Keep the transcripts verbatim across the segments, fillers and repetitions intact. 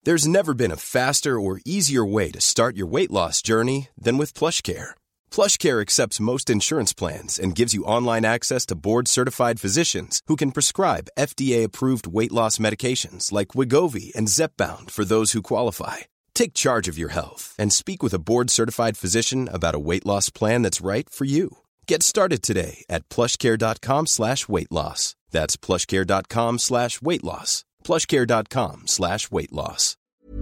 There's never been a faster or easier way to start your weight loss journey than with PlushCare. PlushCare accepts most insurance plans and gives you online access to board-certified physicians who can prescribe F D A-approved weight loss medications like Wegovy and Zepbound for those who qualify. Take charge of your health and speak with a board-certified physician about a weight loss plan that's right for you. Get started today at plushcare.com slash weight loss. That's plushcare.com slash weight loss. plushcare.com slash weight loss.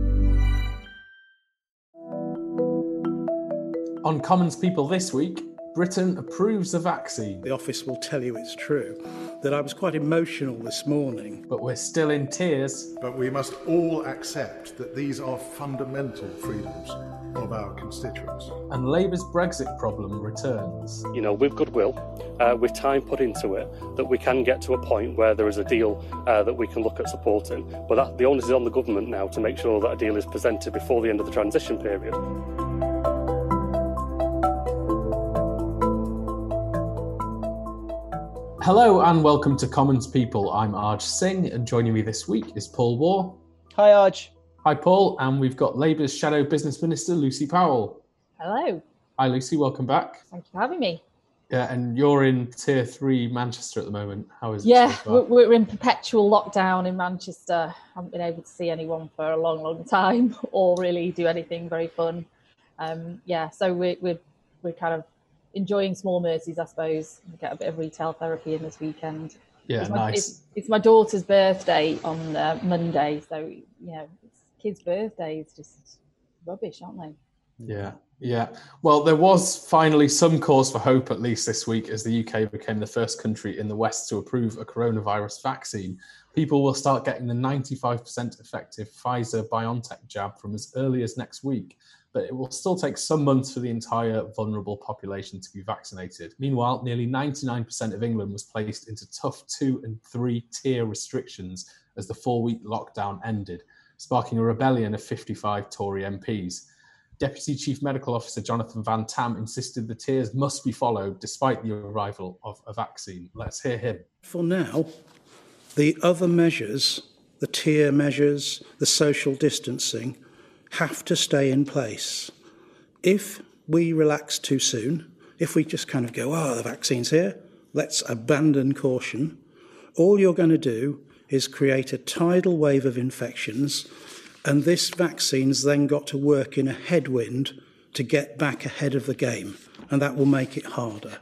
On Commons People this week, Britain approves the vaccine. The office will tell you it's true, that I was quite emotional this morning. But we're still in tears. But we must all accept that these are fundamental freedoms of our constituents. And Labour's Brexit problem returns. You know, with goodwill, uh, with time put into it, that we can get to a point where there is a deal uh, that we can look at supporting. But that, the onus is on the government now to make sure that a deal is presented before the end of the transition period. Hello and welcome to Commons People. I'm Arj Singh, and joining me this week is Paul Waugh. Hi, Arj. Hi, Paul. And we've got Labour's Shadow Business Minister, Lucy Powell. Hello. Hi, Lucy. Welcome back. Thank you for having me. Yeah, and you're in Tier three Manchester at the moment. How is it? Yeah, so we're in perpetual lockdown in Manchester. Haven't been able to see anyone for a long, long time or really do anything very fun. Um, yeah, so we're, we're, we're kind of enjoying small mercies, I suppose. We get a bit of retail therapy in this weekend. Yeah, it's my, nice. It's, it's my daughter's birthday on uh, Monday, so you know, it's kids' birthdays, just rubbish, aren't they? Yeah, yeah. Well, there was finally some cause for hope, at least this week, as the U K became the first country in the West to approve a coronavirus vaccine. People will start getting the ninety-five percent effective Pfizer-BioNTech jab from as early as next week, but it will still take some months for the entire vulnerable population to be vaccinated. Meanwhile, nearly ninety-nine percent of England was placed into tough two and three tier restrictions as the four-week lockdown ended, sparking a rebellion of fifty-five Tory M Ps. Deputy Chief Medical Officer Jonathan Van Tam insisted the tiers must be followed despite the arrival of a vaccine. Let's hear him. For now, the other measures, the tier measures, the social distancing, have to stay in place. If we relax too soon, if we just kind of go, oh, the vaccine's here, let's abandon caution, all you're going to do is create a tidal wave of infections, and this vaccine's then got to work in a headwind to get back ahead of the game, and that will make it harder.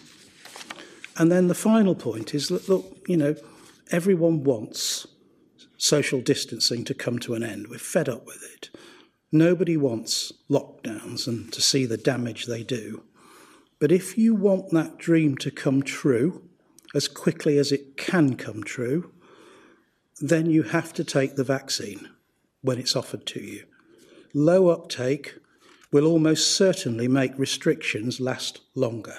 And then the final point is, look, look you know, everyone wants social distancing to come to an end. We're fed up with it. Nobody wants lockdowns and to see the damage they do. But if you want that dream to come true as quickly as it can come true, then you have to take the vaccine when it's offered to you. Low uptake will almost certainly make restrictions last longer.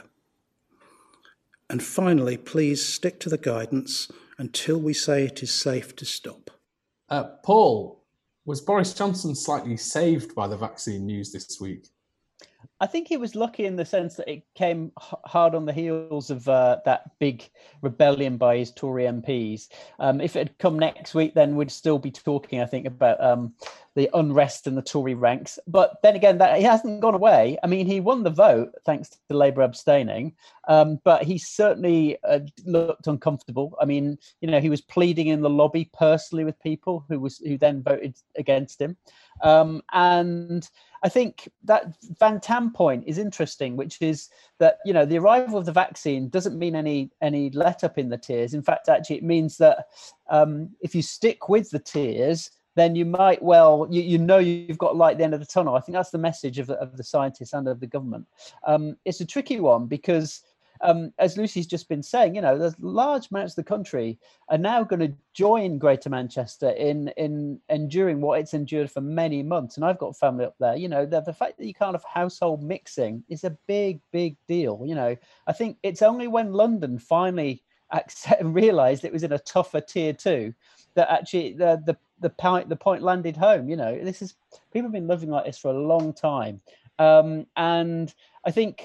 And finally, please stick to the guidance until we say it is safe to stop. Uh, Paul, was Boris Johnson slightly saved by the vaccine news this week? I think he was lucky in the sense that it came h- hard on the heels of uh, that big rebellion by his Tory M Ps. Um, if it had come next week, then we'd still be talking, I think, about um, the unrest in the Tory ranks. But then again, that he hasn't gone away. I mean, he won the vote thanks to Labour abstaining, um, but he certainly uh, looked uncomfortable. I mean, you know, he was pleading in the lobby personally with people who was who then voted against him. Um, and I think that Van Tam point is interesting, which is that, you know, the arrival of the vaccine doesn't mean any any let up in the tiers. In fact, actually, it means that um, if you stick with the tiers, then you might well, you, you know, you've got light at the end of the tunnel. I think that's the message of the, of the scientists and of the government. Um, it's a tricky one because, um, as Lucy's just been saying, you know, there's large amounts of the country are now going to join Greater Manchester in in enduring what it's endured for many months. And I've got family up there. You know, the, the fact that you can't have household mixing is a big, big deal. You know, I think it's only when London finally accept and realised it was in a tougher tier two that actually the the the point the point landed home. You know, this is people have been living like this for a long time, um, and I think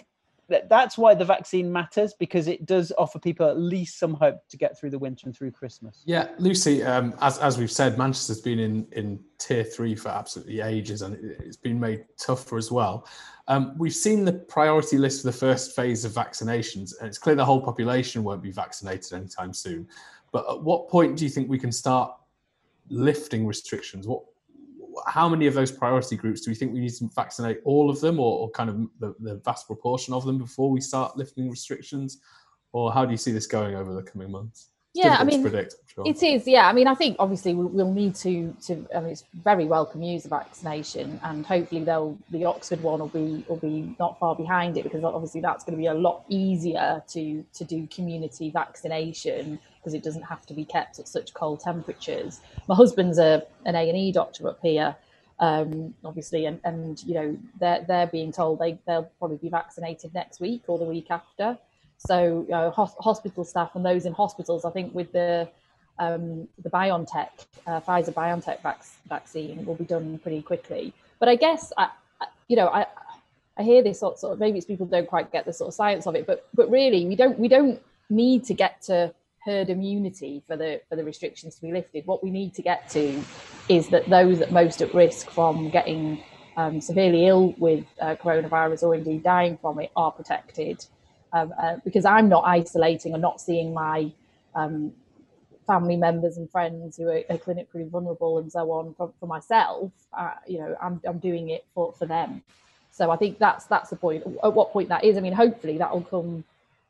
that's why the vaccine matters, because it does offer people at least some hope to get through the winter and through Christmas. Yeah, Lucy, um, as as we've said, Manchester's been in, in tier three for absolutely ages, and it's been made tougher as well. Um, we've seen the priority list for the first phase of vaccinations, and it's clear the whole population won't be vaccinated anytime soon. But at what point do you think we can start lifting restrictions? What, how many of those priority groups do we think we need to vaccinate? All of them, or, or kind of the, the vast proportion of them before we start lifting restrictions? Or how do you see this going over the coming months? It's yeah, I mean, predict, sure. It is. Yeah, I mean, I think obviously we'll need to. To I mean, it's very welcome news of vaccination, and hopefully they'll the Oxford one will be will be not far behind it, because obviously that's going to be a lot easier to to do community vaccination, because it doesn't have to be kept at such cold temperatures. My husband's a an A and E doctor up here, um, obviously, and and you know they're they're being told they they'll probably be vaccinated next week or the week after. So uh, ho- hospital staff and those in hospitals, I think with the um, the BioNTech, uh, Pfizer BioNTech vac- vaccine will be done pretty quickly. But I guess, I, I, you know, I I hear this sort of, maybe it's people don't quite get the sort of science of it, but but really we don't we don't need to get to herd immunity for the for the restrictions to be lifted. What we need to get to is that those at most at risk from getting um, severely ill with uh, coronavirus, or indeed dying from it, are protected. Um, uh, because I'm not isolating or not seeing my um, family members and friends who are, are clinically vulnerable and so on for, for myself. Uh, you know, I'm I'm doing it for, for them. So I think that's that's the point. At what point that is, I mean, hopefully that will come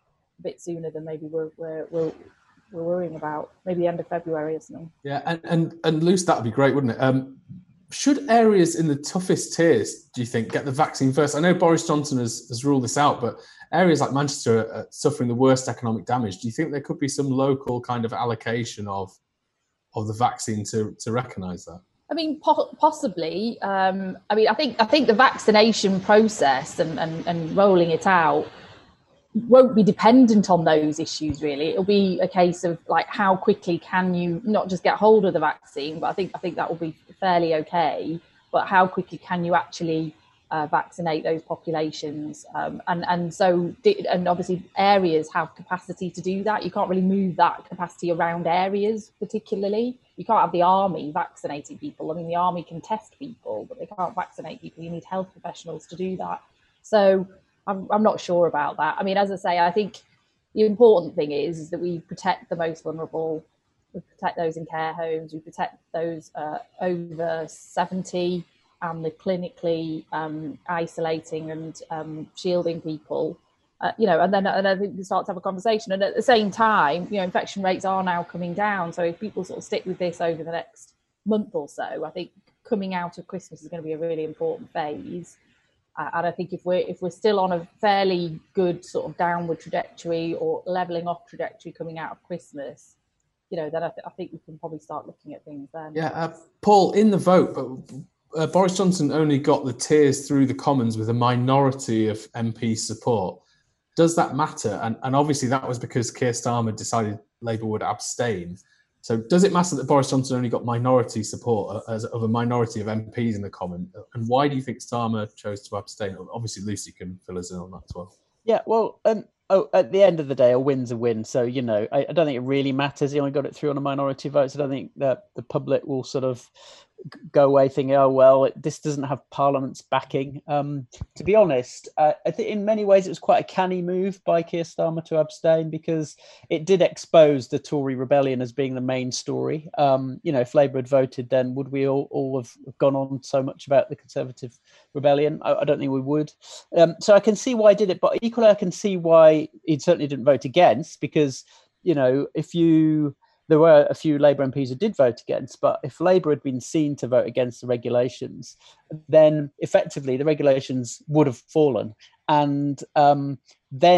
a bit sooner than maybe we're we're we're, we're worrying about. Maybe the end of February or something. Yeah, and and and Luce, that'd be great, wouldn't it? Um, should areas in the toughest tiers, do you think, get the vaccine first? I know Boris Johnson has, has ruled this out, but areas like Manchester are suffering the worst economic damage. Do you think there could be some local kind of allocation of of the vaccine to, to recognise that? I mean, po- possibly. Um, I mean, I think I think the vaccination process and, and, and rolling it out won't be dependent on those issues, really. It'll be a case of like how quickly can you not just get hold of the vaccine, but I think I think that will be fairly okay. But how quickly can you actually uh, vaccinate those populations? Um, and and so and obviously areas have capacity to do that. You can't really move that capacity around areas particularly. You can't have the army vaccinating people. I mean, the army can test people, but they can't vaccinate people. You need health professionals to do that. So I'm, I'm not sure about that. I mean, as I say, I think the important thing is, is that we protect the most vulnerable. We protect those in care homes. We protect those uh, over seventy and the clinically um, isolating and um, shielding people. Uh, you know, and then and I think we start to have a conversation. And at the same time, you know, infection rates are now coming down. So if people sort of stick with this over the next month or so, I think coming out of Christmas is going to be a really important phase. Uh, and I think if we're if we're still on a fairly good sort of downward trajectory or leveling off trajectory coming out of Christmas, you know, then I, th- I think we can probably start looking at things then. Yeah, uh, Paul, in the vote, but uh, Boris Johnson only got the tiers through the Commons with a minority of M P support. Does that matter? And, and obviously that was because Keir Starmer decided Labour would abstain. So does it matter that Boris Johnson only got minority support as of a minority of M Ps in the Commons? And why do you think Starmer chose to abstain? Obviously, Lucy can fill us in on that as well. Yeah, well, um, oh, at the end of the day, a win's a win. So, you know, I, I don't think it really matters. He only got it through on a minority vote. So I don't think that the public will sort of go away thinking, oh, well, this doesn't have Parliament's backing. Um, to be honest, uh, I think in many ways it was quite a canny move by Keir Starmer to abstain, because it did expose the Tory rebellion as being the main story. Um, you know, if Labour had voted, then would we all, all have gone on so much about the Conservative rebellion? I, I don't think we would. Um, so I can see why he did it, but equally I can see why he certainly didn't vote against, because, you know, if you... There were a few Labour M Ps who did vote against, but if Labour had been seen to vote against the regulations, then effectively the regulations would have fallen. And um, then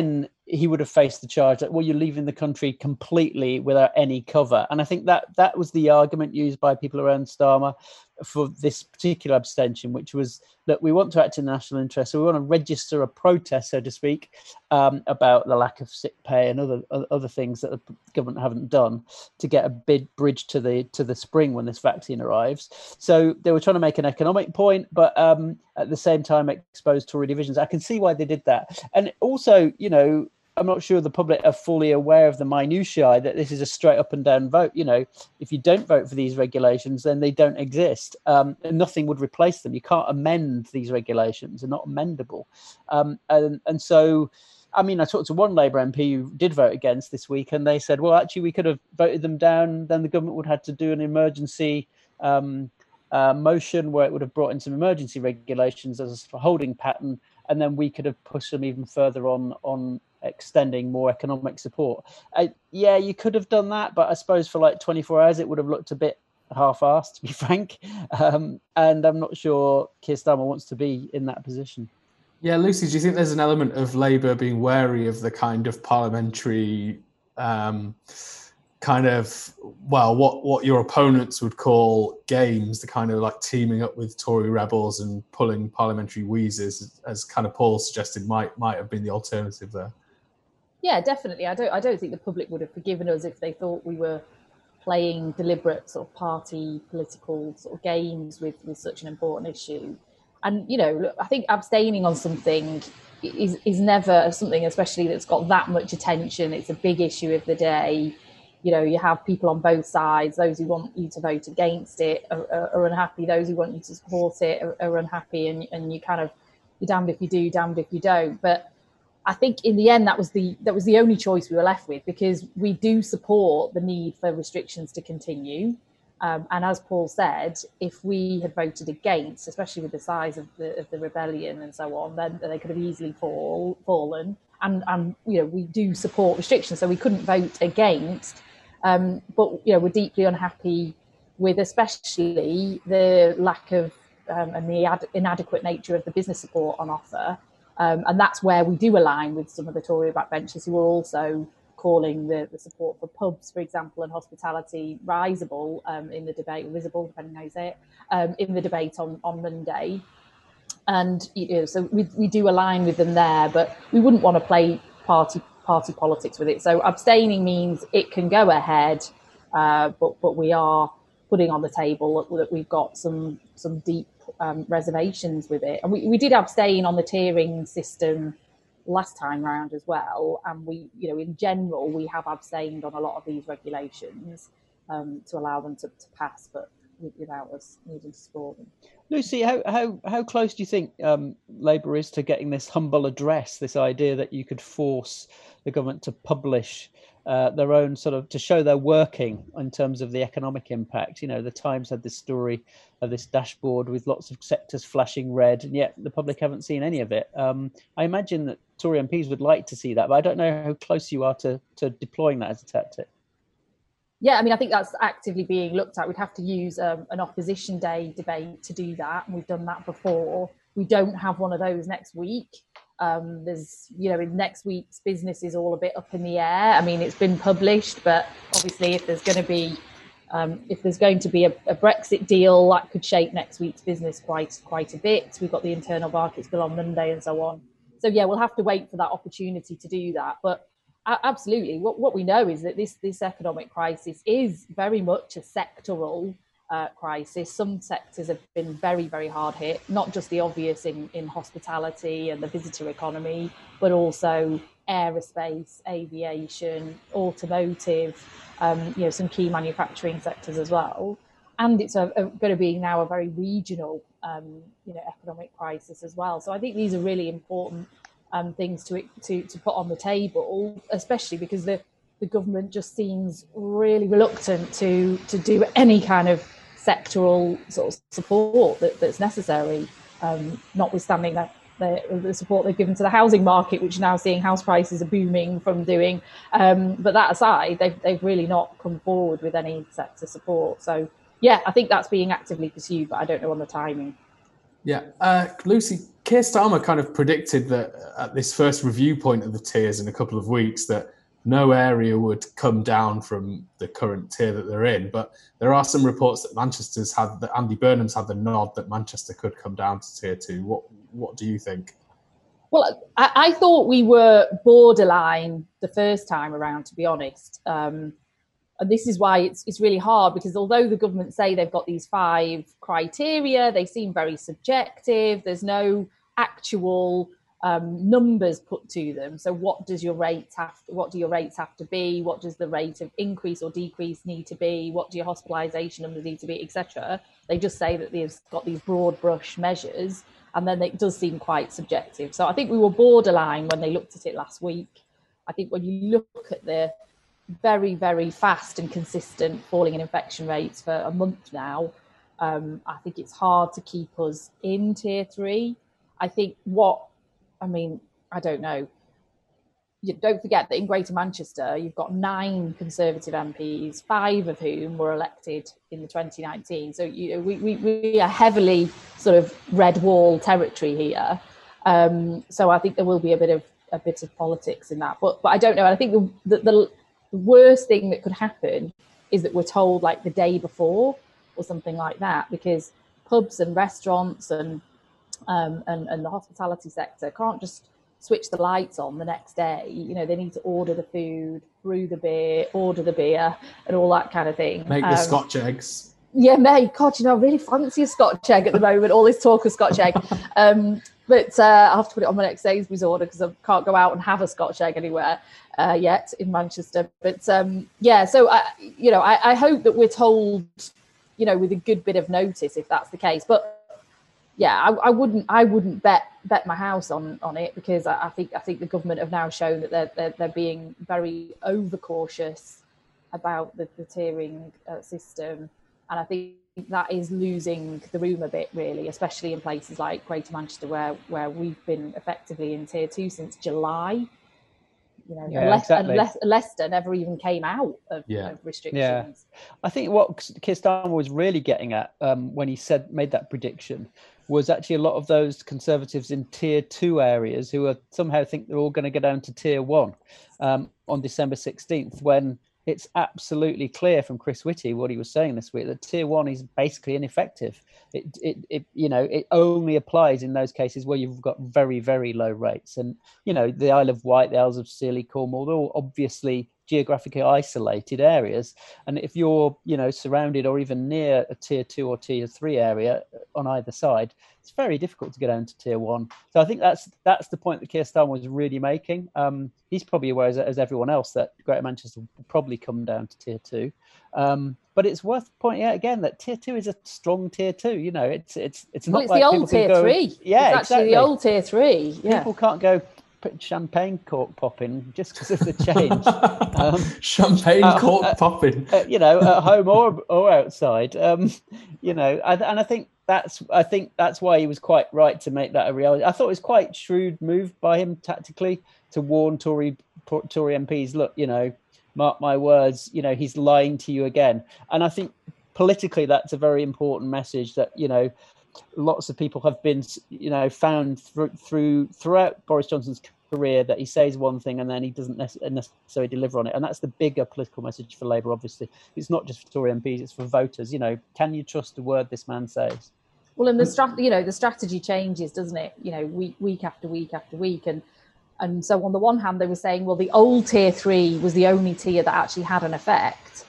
he would have faced the charge that, well, you're leaving the country completely without any cover. And I think that that was the argument used by people around Starmer for this particular abstention, which was that we want to act in national interest. So we want to register a protest, so to speak, um, about the lack of sick pay and other other things that the government haven't done to get a big bridge to the to the spring when this vaccine arrives. So they were trying to make an economic point, but um, at the same time expose Tory divisions. I can see why they did that. And also, you know, I'm not sure the public are fully aware of the minutiae that this is a straight up and down vote. You know, if you don't vote for these regulations, then they don't exist. Um, and nothing would replace them. You can't amend these regulations. They're not amendable. Um, and, and so, I mean, I talked to one Labour M P who did vote against this week, and they said, well, actually, we could have voted them down. Then the government would have had to do an emergency um, uh, motion where it would have brought in some emergency regulations as a holding pattern. And then we could have pushed them even further on on extending more economic support. Uh, yeah, you could have done that, but I suppose for like twenty-four hours, it would have looked a bit half-assed, to be frank. Um, and I'm not sure Keir Starmer wants to be in that position. Yeah, Lucy, do you think there's an element of Labour being wary of the kind of parliamentary um, kind of, well, what, what your opponents would call games, the kind of like teaming up with Tory rebels and pulling parliamentary wheezes, as kind of Paul suggested, might might have been the alternative there? Yeah, definitely. I don't I don't think the public would have forgiven us if they thought we were playing deliberate sort of party political sort of games with, with such an important issue. And, you know, look, I think abstaining on something is, is never something, especially that's got that much attention. It's a big issue of the day. You know, you have people on both sides. Those who want you to vote against it are, are, are unhappy. Those who want you to support it are, are unhappy. And, and you kind of, you're damned if you do, damned if you don't. But I think in the end, that was the that was the only choice we were left with, because we do support the need for restrictions to continue. Um, and as Paul said, if we had voted against, especially with the size of the, of the rebellion and so on, then they could have easily fall, fallen. And, and, you know, we do support restrictions, so we couldn't vote against. Um, but, you know, we're deeply unhappy with especially the lack of um, and the ad- inadequate nature of the business support on offer. Um, and that's where we do align with some of the Tory backbenchers who are also calling the, the support for pubs, for example, and hospitality risible um, in the debate, or visible, depending how you say it, um, in the debate on, on Monday. And, you know, so we, we do align with them there, but we wouldn't want to play party party politics with it. So abstaining means it can go ahead, uh, but but we are putting on the table that we've got some some deep um, reservations with it. And we, we did abstain on the tiering system last time round as well. And we, you know, in general, we have abstained on a lot of these regulations um, to allow them to, to pass, but without us needing to support them. Lucy, how how how close do you think um, Labour is to getting this humble address, this idea that you could force the government to publish uh, their own sort of, to show they're working in terms of the economic impact? You know, the Times had this story of this dashboard with lots of sectors flashing red, and yet the public haven't seen any of it. Um, I imagine that Tory M Ps would like to see that, but I don't know how close you are to, to deploying that as a tactic. Yeah, I mean, I think that's actively being looked at. We'd have to use um, an opposition day debate to do that. And we've done that before. We don't have one of those next week. Um, there's, you know, in next week's business is all a bit up in the air. I mean, it's been published, but obviously if there's going to be, um, if there's going to be a, a Brexit deal, that could shape next week's business quite, quite a bit. We've got the internal markets bill on Monday and so on. So yeah, we'll have to wait for that opportunity to do that. But absolutely. What what we know is that this this economic crisis is very much a sectoral uh, crisis. Some sectors have been very, very hard hit, not just the obvious in, in hospitality and the visitor economy, but also aerospace, aviation, automotive, um, you know, some key manufacturing sectors as well. And it's a, a, going to be now a very regional, um, you know, economic crisis as well. So I think these are really important Um, things to, to to put on the table, especially because the, the government just seems really reluctant to to do any kind of sectoral sort of support that, that's necessary, um, notwithstanding that the, the support they've given to the housing market, which now seeing house prices are booming from doing. Um, but that aside, they've, they've really not come forward with any sector support. So, yeah, I think that's being actively pursued, but I don't know on the timing. Yeah. Uh, Lucy, Keir Starmer kind of predicted that at this first review point of the tiers in a couple of weeks that no area would come down from the current tier that they're in. But there are some reports that Manchester's had, that Andy Burnham's had the nod that Manchester could come down to tier two. What What do you think? Well, I, I thought we were borderline the first time around, to be honest. Um, and this is why it's it's really hard, because although the government say they've got these five criteria, they seem very subjective. There's no actual um, numbers put to them. So what does your rates have to, what do your rates have to be? What does the rate of increase or decrease need to be? What do your hospitalisation numbers need to be, et cetera? They just say that they've got these broad brush measures, and then it does seem quite subjective. So I think we were borderline when they looked at it last week. I think when you look at the very, very fast and consistent falling in infection rates for a month now, um, I think it's hard to keep us in tier three. I think what, I mean, I don't know. You don't forget that in Greater Manchester, you've got nine Conservative M Ps, five of whom were elected in the twenty nineteen. So you know, we, we, we are heavily sort of red wall territory here. Um, so I think there will be a bit of a bit of politics in that. But but I don't know. I think the, the, the worst thing that could happen is that we're told like the day before or something like that, because pubs and restaurants and um, and, and the hospitality sector can't just switch the lights on the next day. You know, they need to order the food, brew the beer, order the beer, and all that kind of thing. Make the um, Scotch eggs. Yeah, mate. God, you know, I really fancy a Scotch egg at the moment. All this talk of Scotch egg. Um, but uh, I'll have to put it on my next Sainsbury's order because I can't go out and have a Scotch egg anywhere uh, yet in Manchester. But um, yeah, so, I, you know, I, I hope that we're told, you know, with a good bit of notice if that's the case. But yeah, I, I wouldn't. I wouldn't bet bet my house on, on it, because I, I think I think the government have now shown that they're they're, they're being very overcautious about the, the tiering uh, system, and I think that is losing the room a bit, really, especially in places like Greater Manchester, where where we've been effectively in tier two since July. You know, yeah, and, Le- exactly. and Le- Leicester never even came out of, yeah. of restrictions. Yeah, I think what Keir Starmer was really getting at um, when he said made that prediction was actually a lot of those Conservatives in tier two areas who are somehow think they're all going to go down to tier one um, on December sixteenth, when it's absolutely clear from Chris Whitty what he was saying this week that tier one is basically ineffective. It, it, it, you know, it only applies in those cases where you've got very, very low rates. And, you know, the Isle of Wight, the Isles of Scilly, Cornwall, they're all obviously geographically isolated areas. And if you're, you know, surrounded or even near a tier two or tier three area on either side, it's very difficult to get down to tier one. So I think that's that's the point that Keir Starmer was really making. Um, he's probably aware, as, as everyone else, that Greater Manchester will probably come down to tier two. Um, but it's worth pointing out again that tier two is a strong tier two. You know, it's it's it's not well, it's like the old tier go, three. Yeah, it's actually exactly. the old tier three. Yeah. People can't go put champagne cork popping just because of the change. um, champagne uh, cork uh, popping. Uh, you know, at home or or outside. Um, you know, and, and I think that's I think that's why he was quite right to make that a reality. I thought it was quite shrewd move by him tactically to warn Tory Tory M Ps. Look, you know, mark my words. You know, he's lying to you again. And I think politically, that's a very important message that, you know, lots of people have been, you know, found through, through throughout Boris Johnson's career that he says one thing and then he doesn't necessarily deliver on it. And that's the bigger political message for Labour, obviously. It's not just for Tory M Ps, it's for voters. You know, can you trust a word this man says? Well, and the strat- you know, the strategy changes, doesn't it? You know, week week after week after week. And and so on the one hand, they were saying, well, the old tier three was the only tier that actually had an effect.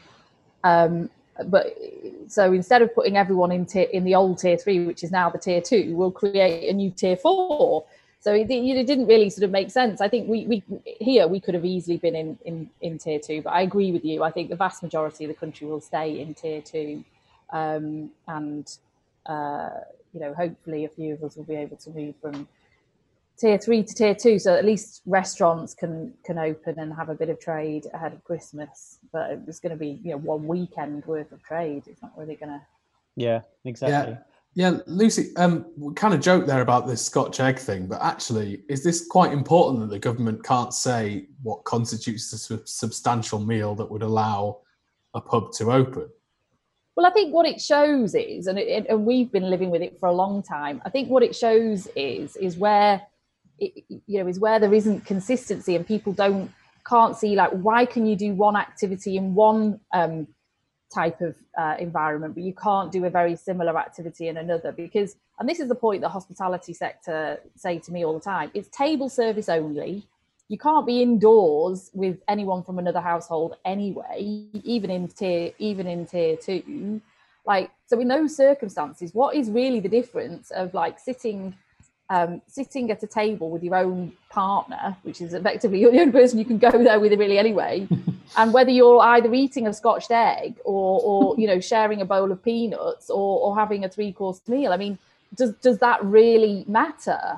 Um, but so instead of putting everyone in tier, in the old tier three, which is now the tier two, we'll create a new tier four. So it, it didn't really sort of make sense. I think we, we here we could have easily been in, in, in tier two, but I agree with you. I think the vast majority of the country will stay in tier two, um, and uh, you know, hopefully a few of us will be able to move from tier three to tier two, so at least restaurants can can open and have a bit of trade ahead of Christmas. But it's going to be, you know, one weekend worth of trade. It's not really going to. Yeah, exactly. Yeah. Yeah, Lucy, um, we kind of joked there about this Scotch egg thing, but actually, is this quite important that the government can't say what constitutes a substantial meal that would allow a pub to open? Well, I think what it shows is, and, it, and we've been living with it for a long time. I think what it shows is is where it, you know is where there isn't consistency, and people don't can't see, like, why can you do one activity in one um, type of uh, environment, but you can't do a very similar activity in another? Because, and this is the point the hospitality sector say to me all the time, it's table service only. You can't be indoors with anyone from another household anyway, even in tier, even in tier two. Like, so in those circumstances, what is really the difference of like sitting, um, sitting at a table with your own partner, which is effectively you're the only person you can go there with really anyway, and whether you're either eating a scotched egg or, or you know, sharing a bowl of peanuts or, or having a three-course meal? I mean, does does that really matter?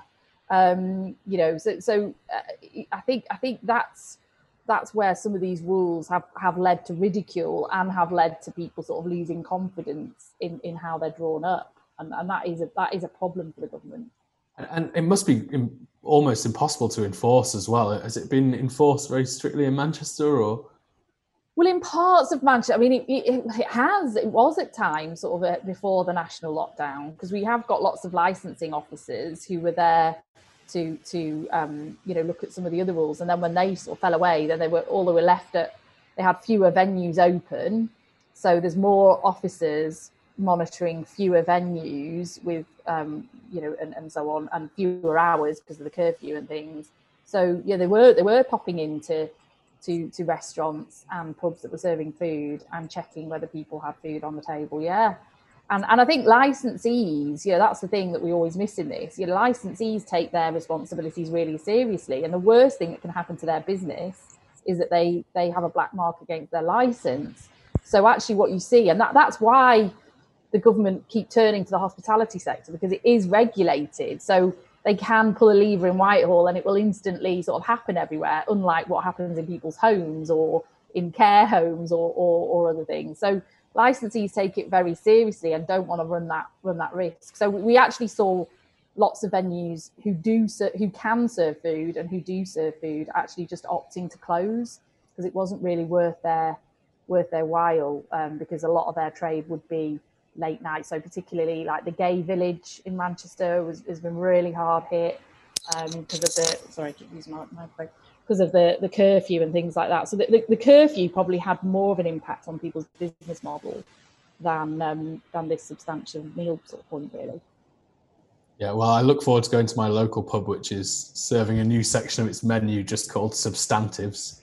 Um, you know, so so uh, I think I think that's that's where some of these rules have, have led to ridicule and have led to people sort of losing confidence in, in how they're drawn up, and, and that is a that is a problem for the government. And it must be almost impossible to enforce as well. Has it been enforced very strictly in Manchester, or? Well, in parts of Manchester, I mean, it, it, it has, it was at times sort of before the national lockdown, because we have got lots of licensing officers who were there to, to um, you know, look at some of the other rules. And then when they sort of fell away, then they were, all they were left at, they had fewer venues open. So there's more officers monitoring fewer venues with, um, you know, and, and so on, and fewer hours because of the curfew and things. So, yeah, they were, they were popping into To, to restaurants and pubs that were serving food and checking whether people had food on the table. Yeah. And and I think licensees, you know, that's the thing that we always miss in this. You know, licensees take their responsibilities really seriously. And the worst thing that can happen to their business is that they they have a black mark against their license. So actually what you see, and that, that's why the government keep turning to the hospitality sector, because it is regulated. So they can pull a lever in Whitehall and it will instantly sort of happen everywhere, unlike what happens in people's homes or in care homes or, or, or other things. So licensees take it very seriously and don't want to run that run that risk. So we actually saw lots of venues who do who can serve food and who do serve food actually just opting to close because it wasn't really worth their worth their while, um, because a lot of their trade would be late night. So particularly like the Gay Village in Manchester was, has been really hard hit um, because of the, sorry, I keep using my microphone, because of the, the curfew and things like that. So the, the, the curfew probably had more of an impact on people's business model than um, than this substantial meal sort of point, really. Yeah, well, I look forward to going to my local pub, which is serving a new section of its menu just called substantives.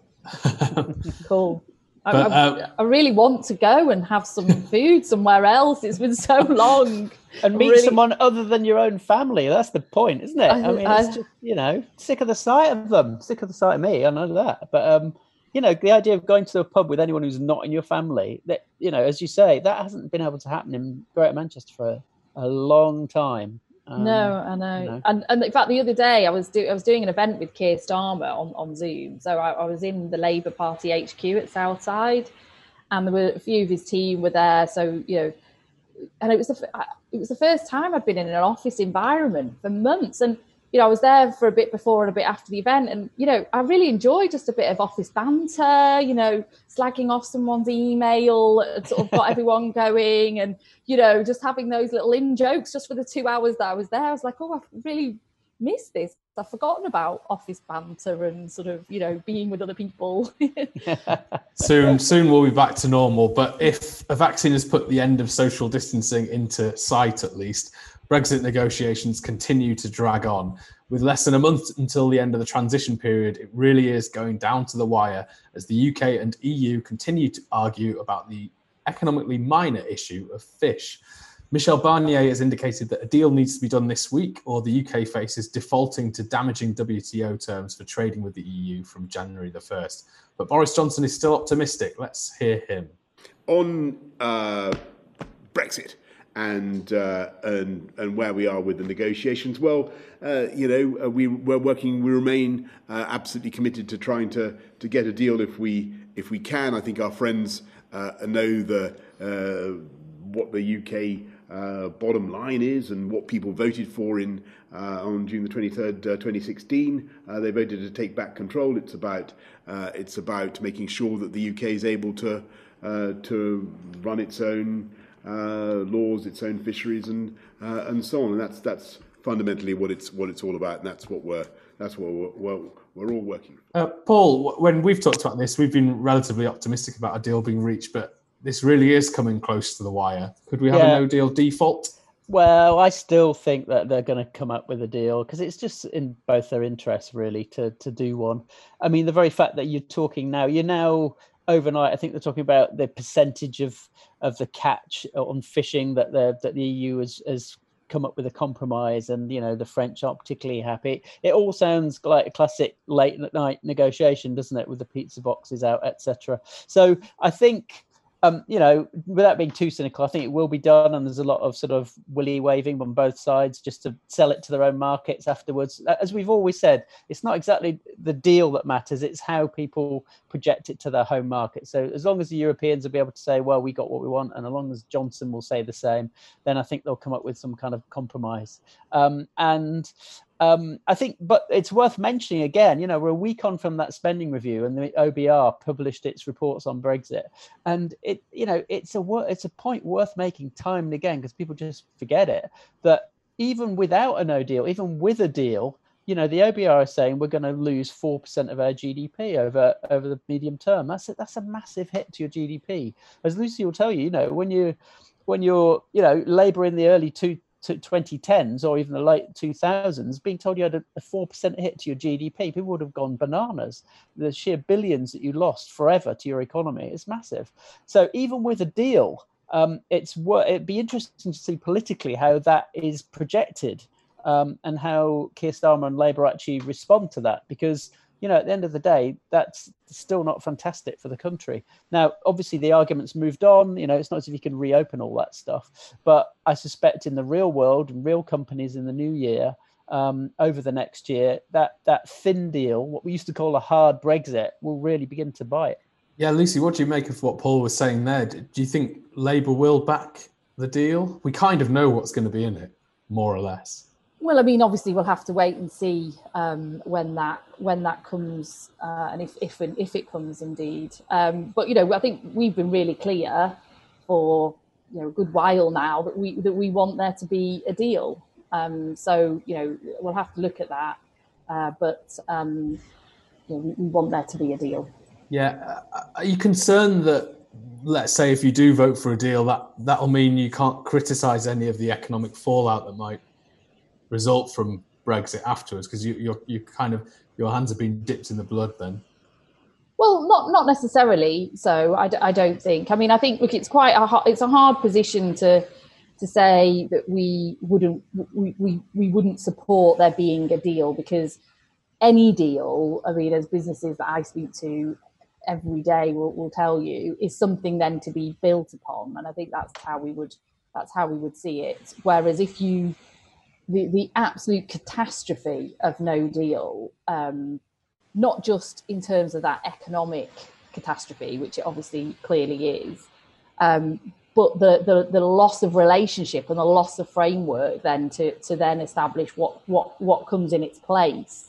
Cool. But, I, I, um, I really want to go and have some food somewhere else. It's been so long. And meet really... someone other than your own family. That's the point, isn't it? I, I mean, I, it's just, you know, sick of the sight of them. Sick of the sight of me. I know that. But, um, you know, the idea of going to a pub with anyone who's not in your family, that, you know, as you say, that hasn't been able to happen in Greater Manchester for a, a long time. Um, no, I know. You know. And and in fact, the other day I was do, I was doing an event with Keir Starmer on, on Zoom. So I, I was in the Labour Party H Q at Southside, and there were a few of his team were there. So, you know, and it was the it was the first time I'd been in an office environment for months. And, you know, I was there for a bit before and a bit after the event. And, you know, I really enjoyed just a bit of office banter, you know, slagging off someone's email, and sort of got everyone going, and, you know, just having those little in jokes just for the two hours that I was there. I was like, oh, I've really missed this. I've forgotten about office banter and sort of, you know, being with other people. soon, soon we'll be back to normal. But if a vaccine has put the end of social distancing into sight, at least, Brexit negotiations continue to drag on. With less than a month until the end of the transition period, it really is going down to the wire as the U K and E U continue to argue about the economically minor issue of fish. Michel Barnier has indicated that a deal needs to be done this week, or the U K faces defaulting to damaging W T O terms for trading with the E U from January the first. But Boris Johnson is still optimistic. Let's hear him. On uh, Brexit and, uh, and and where we are with the negotiations, well, uh, you know, uh, we, we're working, we remain uh, absolutely committed to trying to, to get a deal if we if we can. I think our friends uh, know the uh, what the U K Uh, bottom line is and what people voted for in uh, on June the twenty-third, uh, twenty sixteen. Uh, they voted to take back control. It's about uh, it's about making sure that the U K is able to uh, to run its own uh, laws, its own fisheries, and uh, and so on. And that's that's fundamentally what it's what it's all about, and that's what we're that's what we're, we're, we're all working. Uh, Paul, when we've talked about this, we've been relatively optimistic about a deal being reached, but this really is coming close to the wire. Could we have yeah. a no-deal default? Well, I still think that they're going to come up with a deal because it's just in both their interests, really, to to do one. I mean, the very fact that you're talking now, you're now overnight, I think they're talking about the percentage of, of the catch on fishing that the that the E U has, has come up with a compromise, and, you know, the French aren't particularly happy. It all sounds like a classic late night negotiation, doesn't it, with the pizza boxes out, et cetera. So I think... Um, you know, without being too cynical, I think it will be done, and there's a lot of sort of willy waving on both sides just to sell it to their own markets afterwards. As we've always said, it's not exactly the deal that matters, it's how people project it to their home market. So as long as the Europeans will be able to say, well, we got what we want, and as long as Johnson will say the same, then I think they'll come up with some kind of compromise. Um, and Um, I think, but it's worth mentioning again, you know, we're a week on from that spending review, and the O B R published its reports on Brexit. And it, you know, it's a it's a point worth making time and again, because people just forget it, that even without a no deal, even with a deal, you know, the O B R is saying we're going to lose four percent of our G D P over over the medium term. That's a, that's a massive hit to your G D P. As Lucy will tell you, you know, when you when you're, you know, Labour in the early two. to twenty tens or even the late two thousands, being told you had a four percent hit to your G D P, people would have gone bananas. The sheer billions that you lost forever to your economy is massive. So even with a deal, um, it's it'd be interesting to see politically how that is projected, um, and how Keir Starmer and Labour actually respond to that, because, you know, at the end of the day, that's still not fantastic for the country. Now, obviously, the argument's moved on. You know, it's not as if you can reopen all that stuff. But I suspect in the real world and real companies in the new year, um, over the next year, that that thin deal, what we used to call a hard Brexit, will really begin to bite. Yeah, Lucy, what do you make of what Paul was saying there? Do you think Labour will back the deal? We kind of know what's going to be in it, more or less. Well, I mean, obviously, we'll have to wait and see um, when that when that comes, uh, and if if if it comes indeed. Um, but you know, I think we've been really clear for, you know, a good while now that we that we want there to be a deal. Um, so you know, we'll have to look at that. Uh, but um, you know, we, we want there to be a deal. Yeah, are you concerned that, let's say, if you do vote for a deal, that that'll mean you can't criticise any of the economic fallout that might result from Brexit afterwards, because you, you're you kind of your hands have been dipped in the blood then? Well, not not necessarily. So I, d- I don't think. I mean, I think look, it's quite a hard, it's a hard position to to say that we wouldn't we, we we wouldn't support there being a deal, because any deal, I mean, as businesses that I speak to every day will, will tell you, is something then to be built upon, and I think that's how we would that's how we would see it. Whereas if you The, the absolute catastrophe of no deal, um, not just in terms of that economic catastrophe, which it obviously clearly is, um, but the, the the loss of relationship and the loss of framework then to to then establish what what what comes in its place.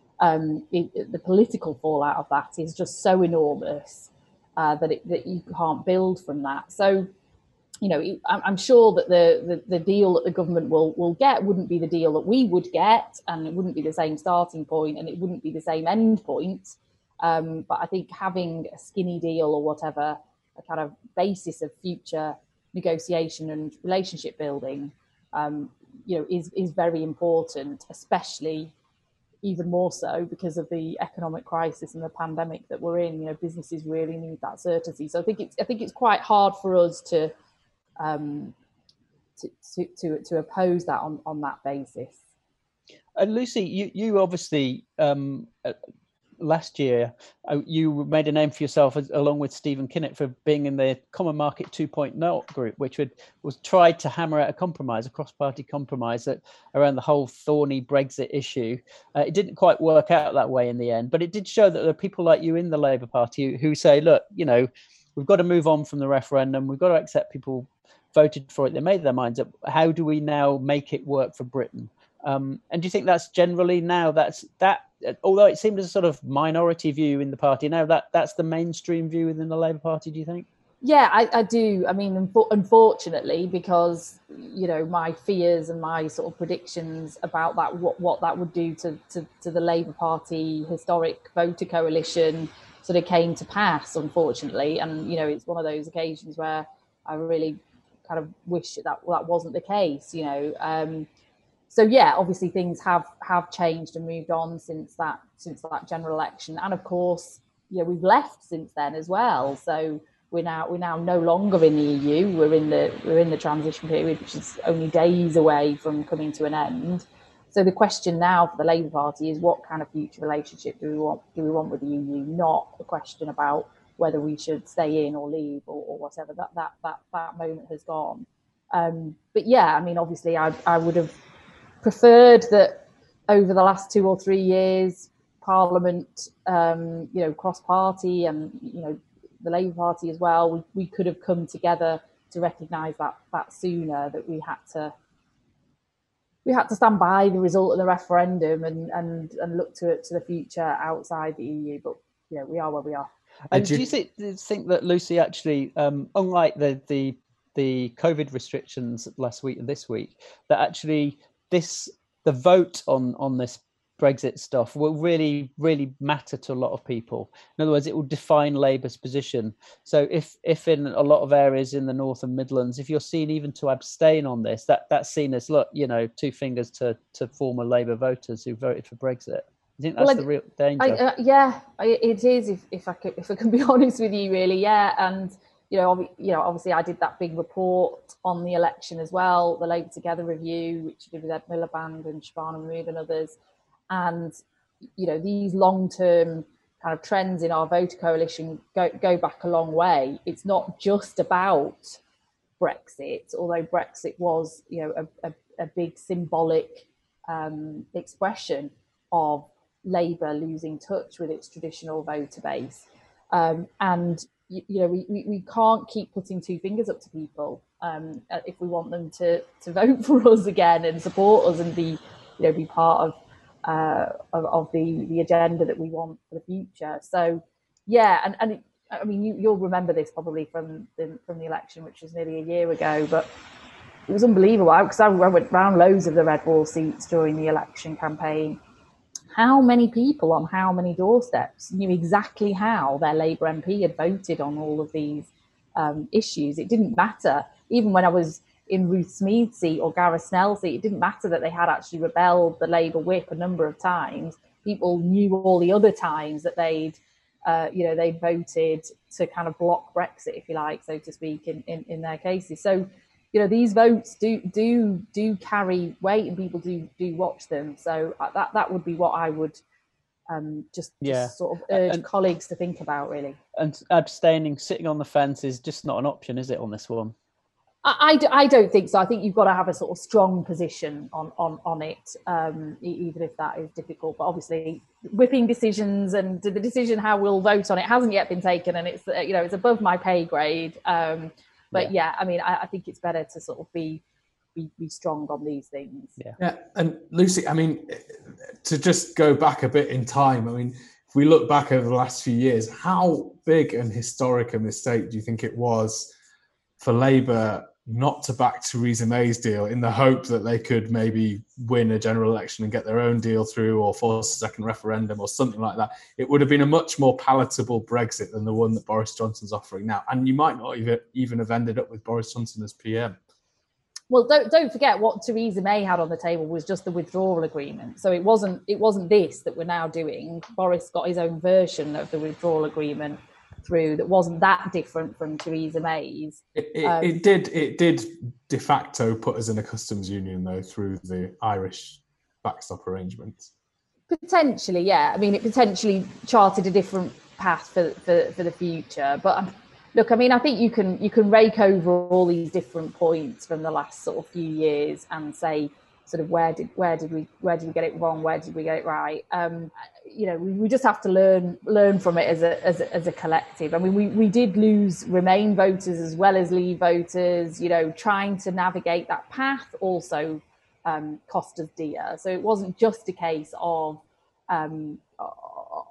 Um, it, the political fallout of that is just so enormous uh, that it, that you can't build from that. So, you know, I'm sure that the, the, the deal that the government will, will get wouldn't be the deal that we would get, and it wouldn't be the same starting point, and it wouldn't be the same end point. Um, but I think having a skinny deal or whatever, a kind of basis of future negotiation and relationship building, um, you know, is is very important, especially even more so because of the economic crisis and the pandemic that we're in. You know, businesses really need that certainty. So I think it's I think it's quite hard for us to. Um, to, to to to oppose that on, on that basis. And Lucy, you you obviously um, uh, last year uh, you made a name for yourself as, along with Stephen Kinnock, for being in the Common Market two point oh group, which would, was tried to hammer out a compromise, a cross-party compromise that, around the whole thorny Brexit issue. Uh, it didn't quite work out that way in the end, but it did show that there are people like you in the Labour Party who, who say, look, you know, we've got to move on from the referendum. We've got to accept people voted for it. They made their minds up. How do we now make it work for Britain? Um, and do you think that's generally now that's that, although it seemed as a sort of minority view in the party, now that that's the mainstream view within the Labour Party, do you think? Yeah, I, I do. I mean, unfortunately, because, you know, my fears and my sort of predictions about that, what, what that would do to, to, to the Labour Party historic voter coalition sort of came to pass, unfortunately. And, you know, it's one of those occasions where I really kind of wish that that wasn't the case, you know. Um, so, yeah, obviously things have, have changed and moved on since that since that general election. And, of course, yeah, we've left since then as well. So we're now we're now no longer in the E U. We're in the we're in the transition period, which is only days away from coming to an end. So the question now for the Labour Party is, what kind of future relationship do we want do we want with the E U? Not a question about whether we should stay in or leave or, or whatever. That that that that moment has gone. Um, but yeah, I mean, obviously, I I would have preferred that over the last two or three years, Parliament, um, you know, cross-party and, you know, the Labour Party as well, we, we could have come together to recognise that that sooner, that we had to we had to stand by the result of the referendum and and, and look to it to the future outside the E U. But, you know, we are where we are. And do you think, think that, Lucy, actually, um, unlike the, the the COVID restrictions last week and this week, that actually this the vote on on this Brexit stuff will really, really matter to a lot of people? In other words, it will define Labour's position. So if if in a lot of areas in the North and Midlands, if you're seen even to abstain on this, that that's seen as, look, you know, two fingers to to former Labour voters who voted for Brexit. I think that's well, the real danger. I, uh, yeah, it is. If if I could, if I can be honest with you, really, yeah. And you know, you know, obviously, I did that big report on the election as well, the Labour Together review, which I did with Ed Miliband and Shabana Mahmood and others. And you know, these long-term kind of trends in our voter coalition go go back a long way. It's not just about Brexit, although Brexit was, you know, a, a, a big symbolic um, expression of Labour losing touch with its traditional voter base. Um, and, you, you know, we, we, we can't keep putting two fingers up to people um, if we want them to, to vote for us again and support us and be, you know, be part of, uh, of, of the, the agenda that we want for the future. So, yeah, and, and it, I mean, you, you'll remember this probably from the, from the election, which was nearly a year ago, but it was unbelievable because I, I went round loads of the red wall seats during the election campaign. How many people on how many doorsteps knew exactly how their Labour M P had voted on all of these um, issues? It didn't matter. Even when I was in Ruth Smead's seat or Gareth Snell's seat, it didn't matter that they had actually rebelled the Labour whip a number of times. People knew all the other times that they'd, uh, you know, they'd voted to kind of block Brexit, if you like, so to speak, in, in, in their cases. So, you know, these votes do do do carry weight, and people do do watch them. So that that would be what I would um, just, yeah. just sort of urge and, colleagues to think about, really. And abstaining, sitting on the fence is just not an option, is it, on this one? I, I, I don't think so. I think you've got to have a sort of strong position on on on it, um, even if that is difficult. But obviously, whipping decisions and the decision how we'll vote on it hasn't yet been taken, and it's you know it's above my pay grade. Um, But yeah. yeah, I mean, I, I think it's better to sort of be, be be strong on these things. Yeah. Yeah. And Lucy, I mean, to just go back a bit in time, I mean, if we look back over the last few years, how big and historic a mistake do you think it was for Labour not to back Theresa May's deal in the hope that they could maybe win a general election and get their own deal through or force a second referendum or something like that? It would have been a much more palatable Brexit than the one that Boris Johnson's offering now. And you might not even, even have ended up with Boris Johnson as P M. Well, don't don't forget what Theresa May had on the table was just the withdrawal agreement. So it wasn't it wasn't this that we're now doing. Boris got his own version of the withdrawal agreement through that wasn't that different from Theresa May's. It, it, um, it did it did de facto put us in a customs union, though, through the Irish backstop arrangements. Potentially, yeah. I mean, it potentially charted a different path for for, for the future. But um, look, I mean, I think you can you can rake over all these different points from the last sort of few years and say, sort of where did where did we where did we get it wrong? Where did we get it right? Um, you know, we, we just have to learn learn from it as a as a, as a collective. I mean, we, we did lose Remain voters as well as Leave voters. You know, trying to navigate that path also um, cost us dear. So it wasn't just a case of um,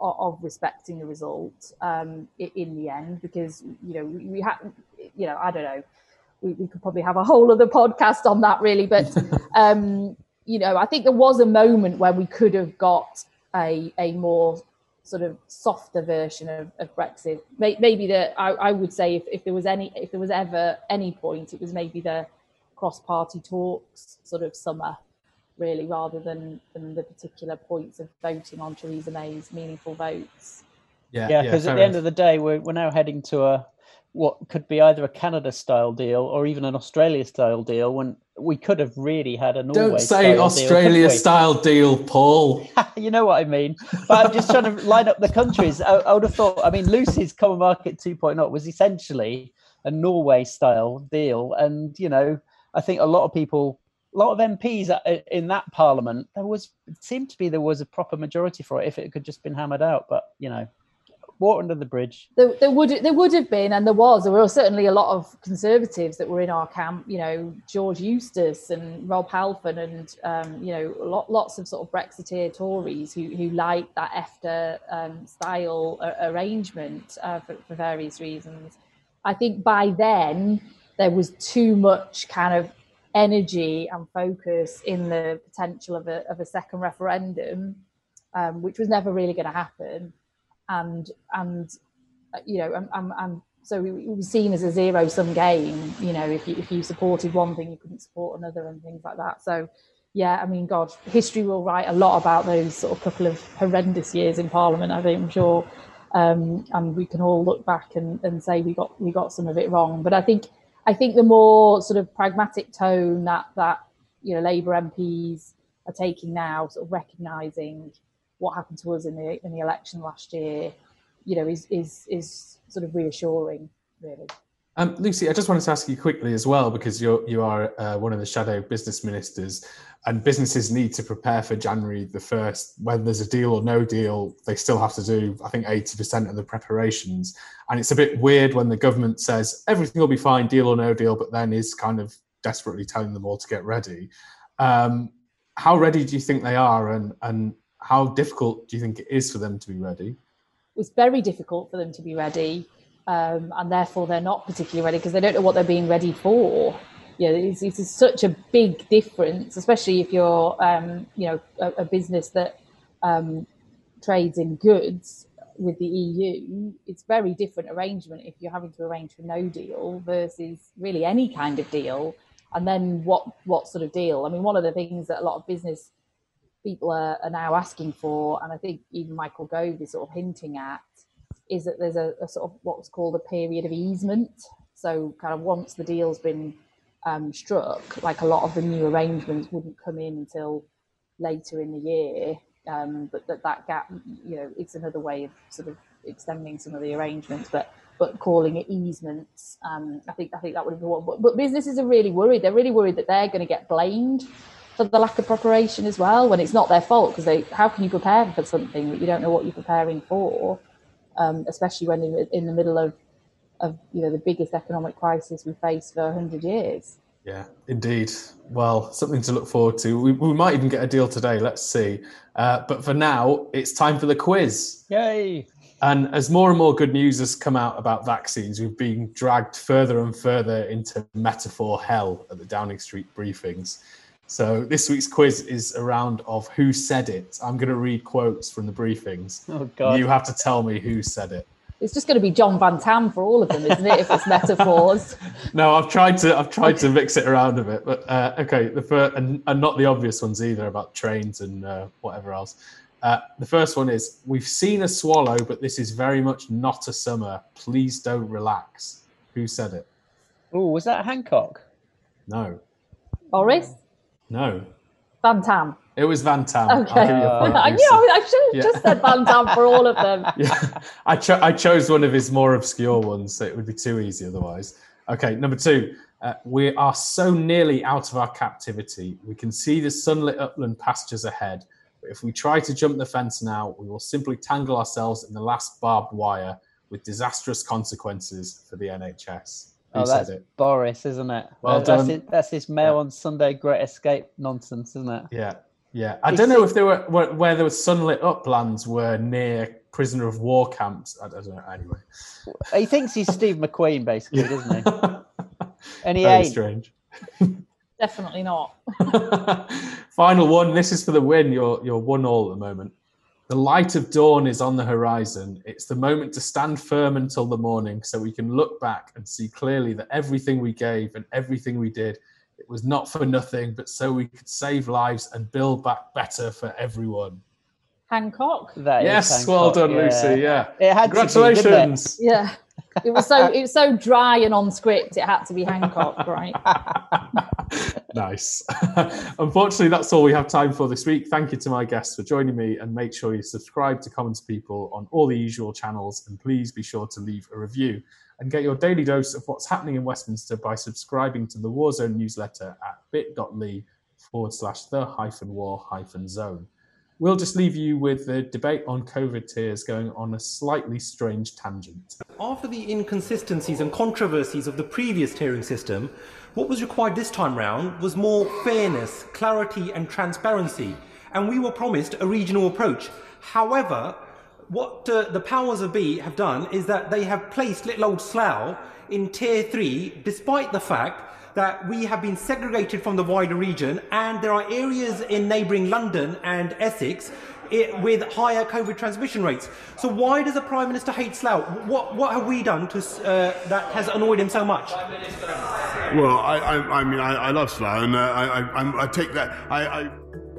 of respecting the result um, in the end, because, you know, we, we had, you know, I don't know, we, we could probably have a whole other podcast on that really, but, um, you know, I think there was a moment where we could have got a, a more sort of softer version of, of Brexit. Maybe that I, I would say if, if there was any, if there was ever any point, it was maybe the cross-party talks sort of summer, really, rather than, than the particular points of voting on Theresa May's meaningful votes. Yeah, yeah. Because yeah, at the end of the day, we're we're now heading to a what could be either a Canada-style deal or even an Australia-style deal. When we could have really had a Norway. Don't say Australia-style deal, Paul. You know what I mean. But I'm just trying to line up the countries. I, I would have thought. I mean, Lucy's Common Market two point oh was essentially a Norway-style deal, and you know, I think a lot of people. A lot of M Ps in that parliament, there was it seemed to be there was a proper majority for it if it could just been hammered out. But you know, water under the bridge. There, there would there would have been, and there was. There were certainly a lot of Conservatives that were in our camp. You know, George Eustace and Rob Halfon, and um, you know, lot, lots of sort of Brexiteer Tories who who liked that EFTA um, style uh, arrangement uh, for, for various reasons. I think by then there was too much kind of energy and focus in the potential of a of a second referendum, um, which was never really going to happen, and and you know, I'm, I'm, I'm so it was seen as a zero sum game. You know, if you if you supported one thing, you couldn't support another, and things like that. So, yeah, I mean, God, history will write a lot about those sort of couple of horrendous years in Parliament. I think, I'm sure, um, and we can all look back and, and say we got we got some of it wrong. But I think. I think the more sort of pragmatic tone that, that you know, Labour M Ps are taking now, sort of recognising what happened to us in the in the election last year, you know, is is is sort of reassuring, really. Um, Lucy, I just wanted to ask you quickly as well, because you're you are uh, one of the shadow business ministers, and businesses need to prepare for January the first. Whether there's a deal or no deal, they still have to do, I think, eighty percent of the preparations. And it's a bit weird when the government says everything will be fine, deal or no deal, but then is kind of desperately telling them all to get ready. Um, how ready do you think they are, and and how difficult do you think it is for them to be ready? It's very difficult for them to be ready. Um, and therefore they're not particularly ready because they don't know what they're being ready for. You know, it's, it's such a big difference, especially if you're, um, you know, a, a business that um, trades in goods with the E U. It's very different arrangement if you're having to arrange for no deal versus really any kind of deal. And then what what sort of deal? I mean, one of the things that a lot of business people are, are now asking for, and I think even Michael Gove is sort of hinting at, is that there's a, a sort of what's called a period of easement. So kind of once the deal's been um, struck, like a lot of the new arrangements wouldn't come in until later in the year. Um, but that, that gap, you know, it's another way of sort of extending some of the arrangements, but but calling it easements. Um, I think I think that would be one. But, but businesses are really worried. They're really worried that they're going to get blamed for the lack of preparation as well, when it's not their fault, because they how can you prepare for something that you don't know what you're preparing for? Um, especially when in, in the middle of, of, you know, the biggest economic crisis we've faced for one hundred years. Yeah, indeed. Well, something to look forward to. We, we might even get a deal today. Let's see. Uh, but for now, it's time for the quiz. Yay! And as more and more good news has come out about vaccines, we've been dragged further and further into metaphor hell at the Downing Street briefings. So this week's quiz is a round of who said it. I'm going to read quotes from the briefings. Oh, God. You have to tell me who said it. It's just going to be John Van Tam for all of them, isn't it? If it's metaphors. No, I've tried to. I've tried to mix it around a bit, but uh, okay. The first, and, and not the obvious ones either about trains and uh, whatever else. Uh, the first one is: we've seen a swallow, but this is very much not a summer. Please don't relax. Who said it? Oh, was that Hancock? No. Boris? No. Van Tam. It was Van Tam. Okay. I'll give you a point, I knew I, I should have yeah. just said Van Tam for all of them. Yeah, I, cho- I chose one of his more obscure ones, so it would be too easy otherwise. Okay, number two. Uh, we are so nearly out of our captivity. We can see the sunlit upland pastures ahead. But if we try to jump the fence now, we will simply tangle ourselves in the last barbed wire with disastrous consequences for the N H S. Who oh, that's said it? Boris, isn't it? Well that's done. His, that's his Mail yeah. on Sunday Great Escape nonsense, isn't it? Yeah, yeah. I don't know if there were where, where there were sunlit uplands were near prisoner of war camps. I don't know. Anyway, he thinks he's Steve McQueen, basically, doesn't he? And he Very ain't. strange. Definitely not. Final one. This is for the win. You're you're one all at the moment. The light of dawn is on the horizon. It's the moment to stand firm until the morning, so we can look back and see clearly that everything we gave and everything we did, it was not for nothing, but so we could save lives and build back better for everyone. Hancock. That yes, is well Hancock, done, yeah. Lucy. Yeah, It had congratulations. To be, didn't it? Yeah. It was so it was so dry and on script. It had to be Hancock, right? Nice. Unfortunately, that's all we have time for this week. Thank you to my guests for joining me, and make sure you subscribe to Commons People on all the usual channels, and please be sure to leave a review and get your daily dose of what's happening in Westminster by subscribing to the Warzone newsletter at bit.ly forward slash the hyphen war hyphen zone. We'll just leave you with the debate on COVID tiers going on a slightly strange tangent. After the inconsistencies and controversies of the previous tiering system, what was required this time round was more fairness, clarity and transparency, and we were promised a regional approach. However, what uh, the powers of be have done is that they have placed little old Slough in tier three, despite the fact that we have been segregated from the wider region, and there are areas in neighbouring London and Essex it, with higher COVID transmission rates. So why does the Prime Minister hate Slough? What what have we done to uh, that has annoyed him so much? Well, I I, I mean I, I love Slough, and uh, I, I I take that I. I